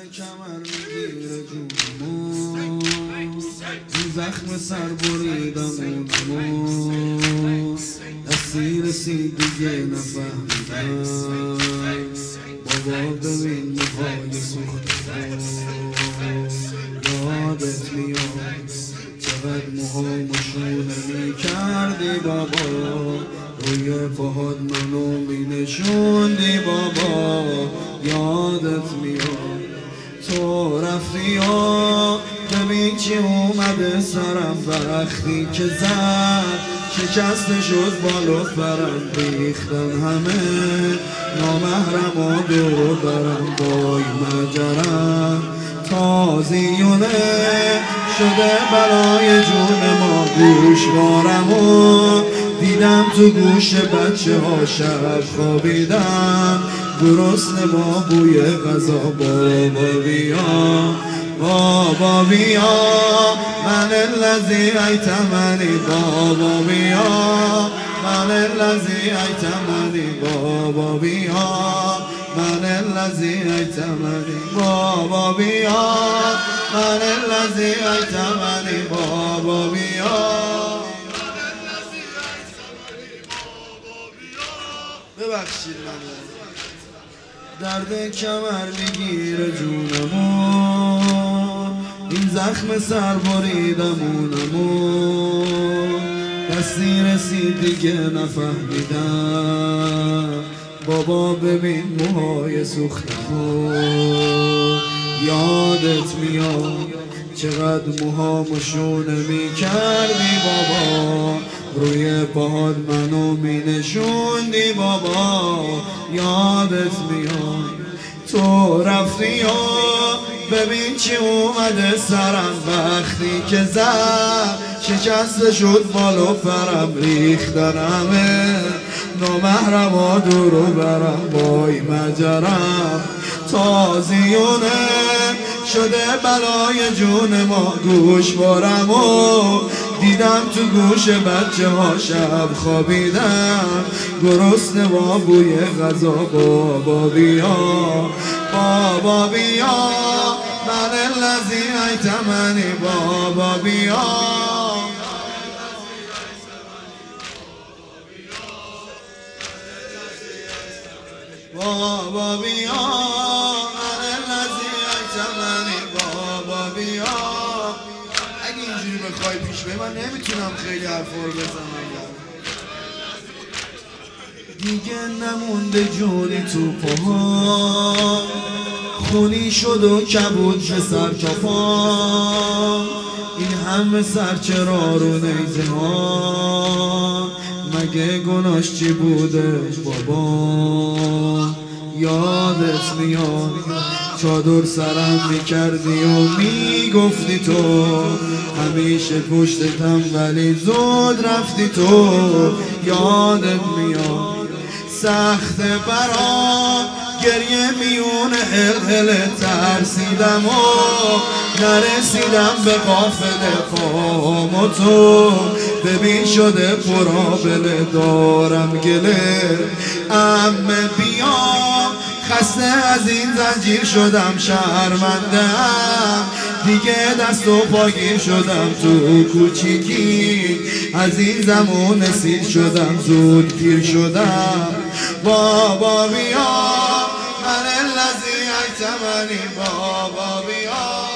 کمر میگیره جونمو، این زخم سر بریدمونمو، دستی رسید دیگه نفهمیدم. بابا ببین موهای سوختمو، یادت میاد چقدر موهامو شونه میکردی بابا، روی پاهات منو مینشوندی بابا. یادت میاد تو رفتی یا ببین چی اومده سرم، وقتی که زد شکسته شد بالا فرم، ریختن همه نامحرم و دور برم، بای مجرم تازیونه شده بلای جون ما. گوشوارمو دیدم تو گوش بچه ها شب خوابیدم، گرسنه با بوی غذا. بابا بیا بابا بیا من الذی ایتمنی، بابا بیا من الذی ایتمنی، بابا بیا من الذی ایتمنی، بابا بیا من الذی ایتمنی، بابا بیا. ببخشید درد کمر میگیره جونمو، این زخم سر بریدمونمو، دستی رسید دیگه نفهمیدم. بابا ببین موهای سوختمو، یادت میاد چقدر موهامو شونه میکردی بابا، روی پاهات منو مینشوندی بابا. یادت میاد تو رفتی یا ببین چی اومده سرم، وقتی که زد شکسته شد بالا پرم، ریختن همه نامحرم و دور و برم، بای مجرم تازیونه شده بلای جون ما. گوشوارمو دیدم تو گوش بچه ها شب خوابیدم، گرسنه با بوی غذا. بابا بیا بابا بیا من الذی ایتمنی، بابا بیا بابا بیا من الذی ایتمنی، بابا بیا. اگه اینجوری بخوای پیش بری من نمیتونم خیلی حرفا رو بزنم، دیگه نمونده جونی تو پاها، خونی شد و کبود به سر تا پا، این همه سر چرا رو نیزه ها، مگه گناش چی بوده بابا. یادت میاد چادر سرم میکردی و میگفتی تو، همیشه پشتتم ولی زود رفتی تو. یادت میاد سخت برام گریه میون هل ترسیدم و نرسیدم به قافله پام و تو، ببین شده پرابله دارم گله. عمه بیا خسته از این زنجیر شدم، شرمنده‌ام دیگه دست و پاگیر شدم، تو کوچیکی از این زمان سیر شدم، زود پیر شدم. بابا بیا من الذی ایتمنی، بابا بیا.